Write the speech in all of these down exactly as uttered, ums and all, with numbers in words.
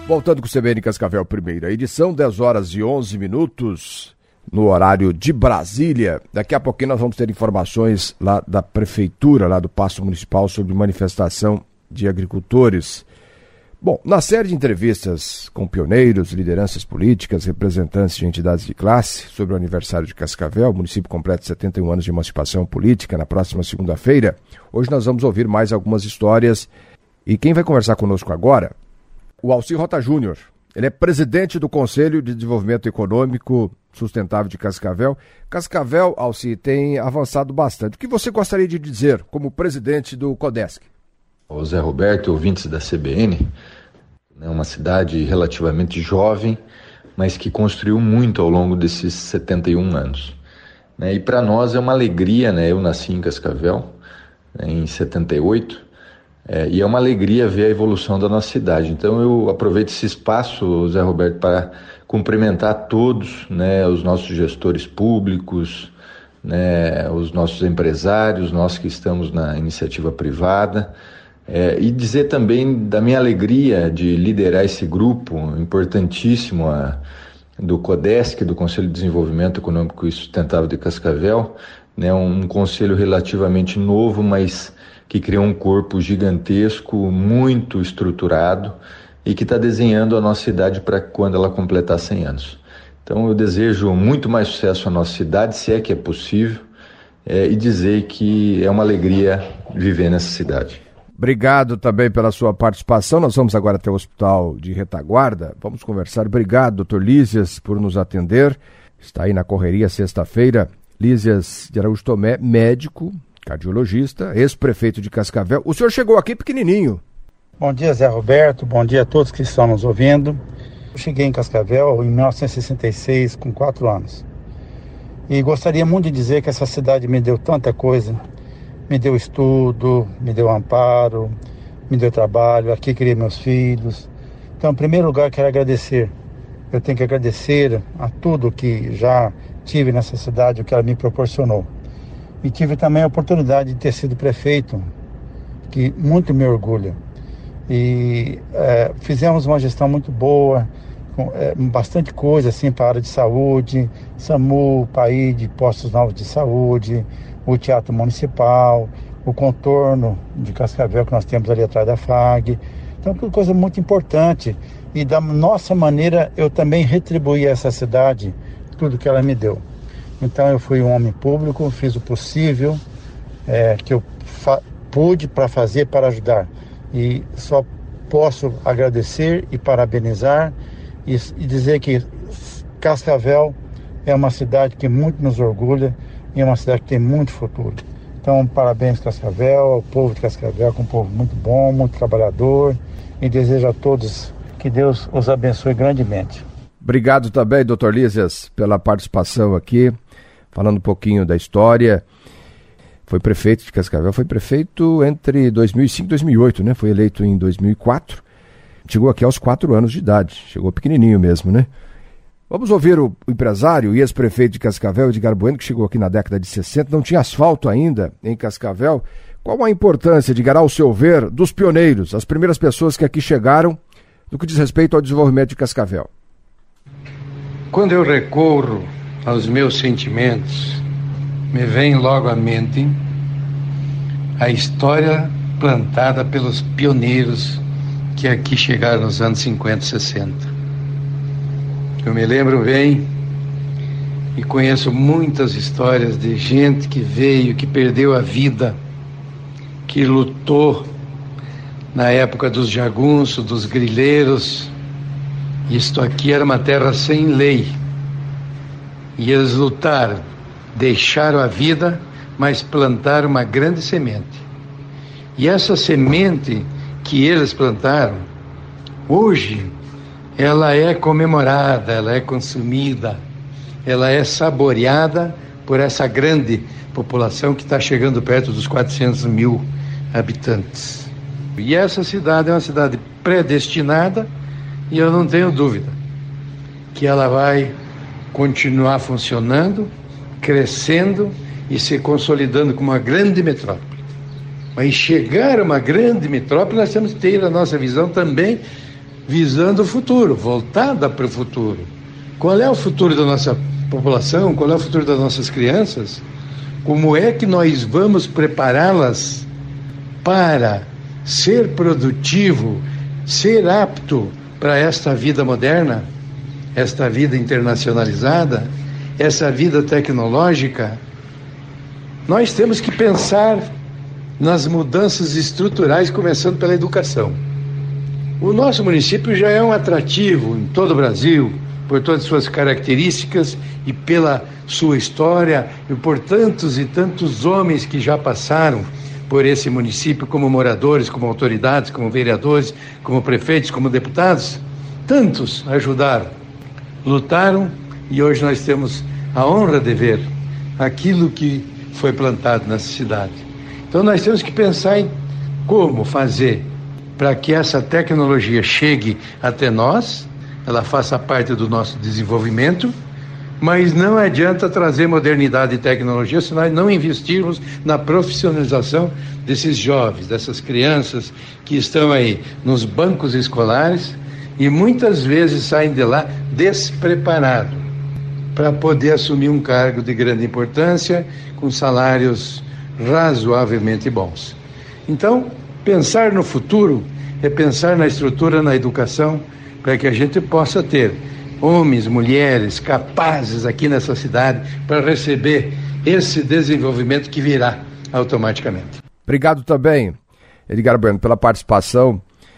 Voltando com o C B N Cascavel, primeira edição, dez horas e onze minutos, no horário de Brasília. Daqui a pouquinho nós vamos ter informações lá da Prefeitura, lá do Paço Municipal, sobre manifestação de agricultores. Bom, na série de entrevistas com pioneiros, lideranças políticas, representantes de entidades de classe, sobre o aniversário de Cascavel, o município completa setenta e um anos de emancipação política, na próxima segunda-feira, hoje nós vamos ouvir mais algumas histórias. E quem vai conversar conosco agora, o Alci Rota Júnior. Ele é presidente do Conselho de Desenvolvimento Econômico Sustentável de Cascavel. Cascavel, Alci, tem avançado bastante. O que você gostaria de dizer como presidente do CODESC? O Zé Roberto, ouvintes da C B N, é uma cidade relativamente jovem, mas que construiu muito ao longo desses setenta e um anos. E para nós é uma alegria, né? Eu nasci em Cascavel, em setenta e oito, É, e é uma alegria ver a evolução da nossa cidade. Então eu aproveito esse espaço, Zé Roberto, para cumprimentar todos, né, os nossos gestores públicos, né, os nossos empresários, nós que estamos na iniciativa privada, é, e dizer também da minha alegria de liderar esse grupo importantíssimo a, do CODESC, do Conselho de Desenvolvimento Econômico e Sustentável de Cascavel, né, um conselho relativamente novo, mas que criou um corpo gigantesco, muito estruturado e que está desenhando a nossa cidade para quando ela completar cem anos. Então eu desejo muito mais sucesso à nossa cidade, se é que é possível, é, e dizer que é uma alegria viver nessa cidade. Obrigado também pela sua participação. Nós vamos agora até o Hospital de Retaguarda. Vamos conversar. Obrigado, doutor Lísias, por nos atender. Está aí na correria sexta-feira. Lísias de Araújo Tomé, médico, cardiologista, ex-prefeito de Cascavel. O senhor chegou aqui pequenininho. Bom dia, Zé Roberto. Bom dia a todos que estão nos ouvindo. Eu cheguei em Cascavel em mil novecentos e sessenta e seis, com quatro anos. E gostaria muito de dizer que essa cidade me deu tanta coisa. Me deu estudo, me deu amparo, me deu trabalho. Aqui criei meus filhos. Então, em primeiro lugar, quero agradecer. Eu tenho que agradecer a tudo que já tive nessa cidade, o que ela me proporcionou. E tive também a oportunidade de ter sido prefeito, que muito me orgulha. E é, fizemos uma gestão muito boa, com é, bastante coisa assim, para a área de saúde, SAMU, P A I D, postos novos de saúde, o Teatro Municipal, o contorno de Cascavel que nós temos ali atrás da F A G. Então, que coisa muito importante. E da nossa maneira, eu também retribuí a essa cidade tudo que ela me deu. Então eu fui um homem público, fiz o possível é, que eu fa- pude para fazer, para ajudar. E só posso agradecer e parabenizar e, e dizer que Cascavel é uma cidade que muito nos orgulha e é uma cidade que tem muito futuro. Então, parabéns Cascavel, ao povo de Cascavel, que é um povo muito bom, muito trabalhador, e desejo a todos que Deus os abençoe grandemente. Obrigado também, doutor Lísias, pela participação aqui. Falando um pouquinho da história, foi prefeito de Cascavel, foi prefeito entre dois mil e cinco e dois mil e oito, né? Foi eleito em dois mil e quatro, chegou aqui aos quatro anos de idade, chegou pequenininho mesmo, né? Vamos ouvir o empresário e ex-prefeito de Cascavel, Edgar Bueno, que chegou aqui na década de sessenta, não tinha asfalto ainda em Cascavel. Qual a importância, Edgar, ao seu ver, dos pioneiros, as primeiras pessoas que aqui chegaram, no que diz respeito ao desenvolvimento de Cascavel? Quando eu recorro aos meus sentimentos, me vem logo à mente a história plantada pelos pioneiros que aqui chegaram nos anos cinquenta e sessenta. Eu me lembro bem e conheço muitas histórias de gente que veio, que perdeu a vida, que lutou na época dos jagunços, dos grileiros. Isto aqui era uma terra sem lei. E eles lutaram, deixaram a vida, mas plantaram uma grande semente. E essa semente que eles plantaram, hoje, ela é comemorada, ela é consumida, ela é saboreada por essa grande população que está chegando perto dos quatrocentos mil habitantes. E essa cidade é uma cidade predestinada, e eu não tenho dúvida que ela vai continuar funcionando, crescendo e se consolidando como uma grande metrópole. Mas chegar a uma grande metrópole, nós temos que ter a nossa visão também visando o futuro, voltada para o futuro. Qual é o futuro da nossa população? Qual é o futuro das nossas crianças? Como é que nós vamos prepará-las para ser produtivo, ser apto para esta vida moderna, esta vida internacionalizada, essa vida tecnológica? Nós temos que pensar nas mudanças estruturais, começando pela educação. O nosso município já é um atrativo em todo o Brasil, por todas as suas características e pela sua história, e por tantos e tantos homens que já passaram por esse município como moradores, como autoridades, como vereadores, como prefeitos, como deputados. Tantos ajudaram, lutaram, e hoje nós temos a honra de ver aquilo que foi plantado nessa cidade. Então nós temos que pensar em como fazer para que essa tecnologia chegue até nós, ela faça parte do nosso desenvolvimento, mas não adianta trazer modernidade e tecnologia se nós não investirmos na profissionalização desses jovens, dessas crianças que estão aí nos bancos escolares e muitas vezes saem de lá despreparados para poder assumir um cargo de grande importância com salários razoavelmente bons. Então, pensar no futuro é pensar na estrutura, na educação, para que a gente possa ter homens, mulheres capazes aqui nessa cidade para receber esse desenvolvimento que virá automaticamente. Obrigado também, Edgar Bueno, pela participação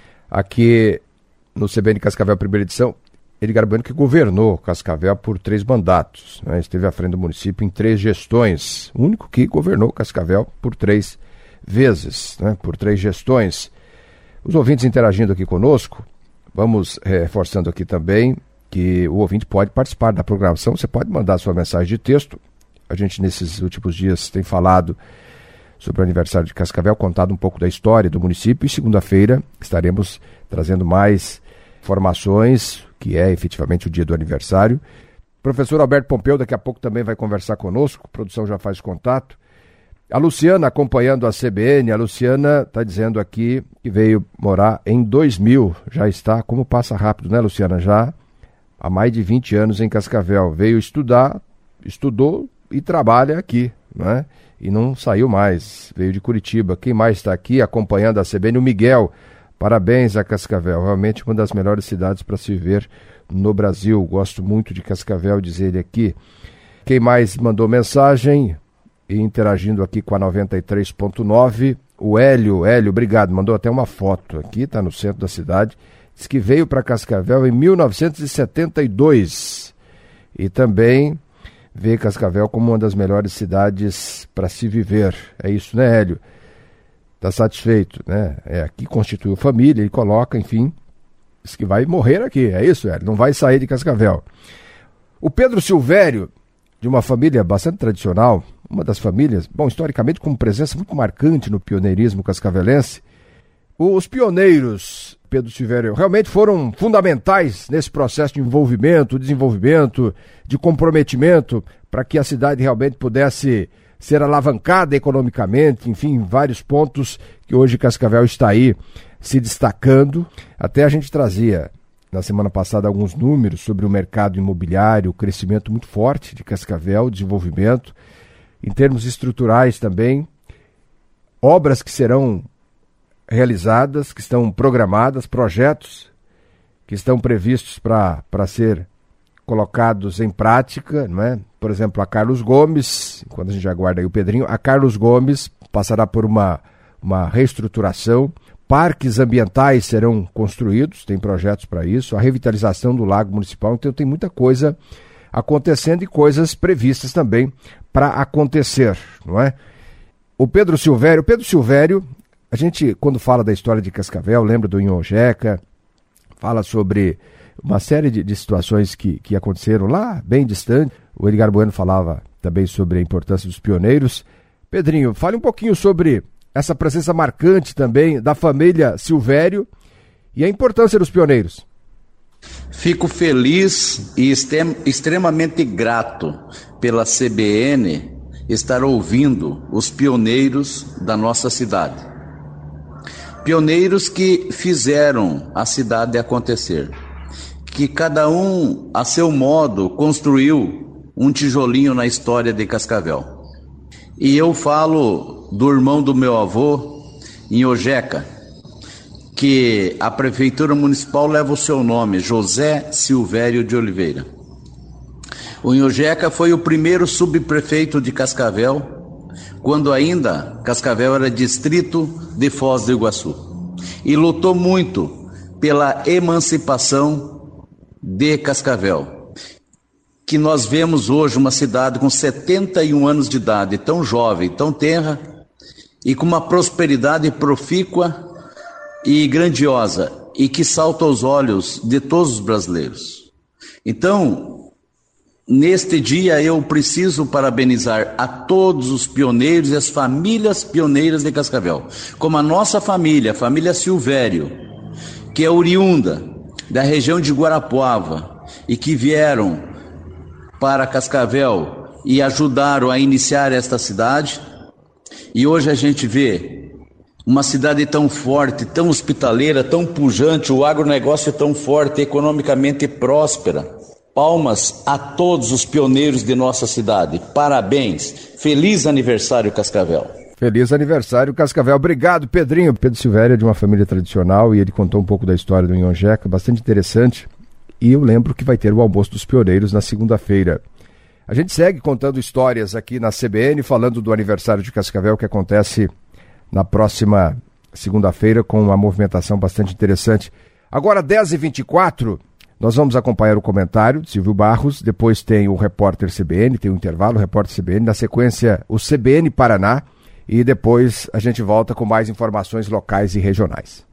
aqui no C B N Cascavel Primeira Edição. Edgar Bueno, que governou Cascavel por três mandatos, né? Esteve à frente do município em três gestões, o único que governou Cascavel por três vezes, né? Por três gestões. Os ouvintes interagindo aqui conosco, vamos reforçando aqui também que o ouvinte pode participar da programação, você pode mandar sua mensagem de texto. A gente nesses últimos dias tem falado sobre o aniversário de Cascavel, contado um pouco da história do município, e segunda-feira estaremos trazendo mais informações, que é efetivamente o dia do aniversário. O professor Alberto Pompeu daqui a pouco também vai conversar conosco, a produção já faz contato. A Luciana acompanhando a C B N, a Luciana está dizendo aqui que veio morar em dois mil, já está, como passa rápido, né, Luciana? Já há mais de vinte anos em Cascavel, veio estudar, estudou e trabalha aqui, né? E não saiu mais, veio de Curitiba. Quem mais está aqui acompanhando a C B N? O Miguel, parabéns a Cascavel, realmente uma das melhores cidades para se viver no Brasil, gosto muito de Cascavel, diz ele aqui. Quem mais mandou mensagem e interagindo aqui com a noventa e três ponto nove, o Hélio, Hélio, obrigado, mandou até uma foto aqui, está no centro da cidade, diz que veio para Cascavel em mil novecentos e setenta e dois e também vê Cascavel como uma das melhores cidades para se viver. É isso, né, Hélio? Está satisfeito, né? É, aqui constituiu família e coloca, enfim, diz que vai morrer aqui, é isso, Hélio? Não vai sair de Cascavel. O Pedro Silvério, de uma família bastante tradicional, uma das famílias, bom, historicamente com presença muito marcante no pioneirismo cascavelense. Os pioneiros, Pedro Silvério, realmente foram fundamentais nesse processo de envolvimento, desenvolvimento, de comprometimento, para que a cidade realmente pudesse ser alavancada economicamente, enfim, vários pontos que hoje Cascavel está aí se destacando. Até a gente trazia na semana passada alguns números sobre o mercado imobiliário, o crescimento muito forte de Cascavel, desenvolvimento, em termos estruturais também, obras que serão realizadas, que estão programadas, projetos que estão previstos para para ser colocados em prática, não é? Por exemplo, a Carlos Gomes, enquanto a gente aguarda aí o Pedrinho, a Carlos Gomes passará por uma, uma reestruturação, parques ambientais serão construídos, tem projetos para isso, a revitalização do Lago Municipal, então tem muita coisa acontecendo e coisas previstas também para acontecer, não é? O Pedro Silvério, Pedro Silvério, a gente, quando fala da história de Cascavel, lembra do Inhojeca, fala sobre uma série de, de situações que, que aconteceram lá, bem distante. O Edgar Bueno falava também sobre a importância dos pioneiros. Pedrinho, fale um pouquinho sobre essa presença marcante também da família Silvério e a importância dos pioneiros. Fico feliz e extrem, extremamente grato pela C B N estar ouvindo os pioneiros da nossa cidade. pioneiros que fizeram a cidade acontecer, que cada um, a seu modo, construiu um tijolinho na história de Cascavel. E eu falo do irmão do meu avô, em Ojeca, que a Prefeitura Municipal leva o seu nome, José Silvério de Oliveira. O Inhojeca foi o primeiro subprefeito de Cascavel, quando ainda Cascavel era distrito de Foz do Iguaçu, e lutou muito pela emancipação de Cascavel, que nós vemos hoje uma cidade com setenta e um anos de idade, tão jovem, tão tenra, e com uma prosperidade profícua e grandiosa, e que salta aos olhos de todos os brasileiros. Então, neste dia eu preciso parabenizar a todos os pioneiros e as famílias pioneiras de Cascavel, como a nossa família, a família Silvério, que é oriunda da região de Guarapuava e que vieram para Cascavel e ajudaram a iniciar esta cidade. E hoje a gente vê uma cidade tão forte, tão hospitaleira, tão pujante, o agronegócio tão forte, economicamente próspera. Palmas a todos os pioneiros de nossa cidade. Parabéns. Feliz aniversário, Cascavel. Feliz aniversário, Cascavel. Obrigado, Pedrinho. Pedro Silvério é de uma família tradicional e ele contou um pouco da história do Inhojeca, bastante interessante. E eu lembro que vai ter o almoço dos pioneiros na segunda-feira. A gente segue contando histórias aqui na C B N, falando do aniversário de Cascavel, que acontece na próxima segunda-feira, com uma movimentação bastante interessante. Agora, dez e vinte e quatro, nós vamos acompanhar o comentário de Silvio Barros, depois tem o repórter C B N, tem o intervalo, o repórter C B N, na sequência o C B N Paraná, e depois a gente volta com mais informações locais e regionais.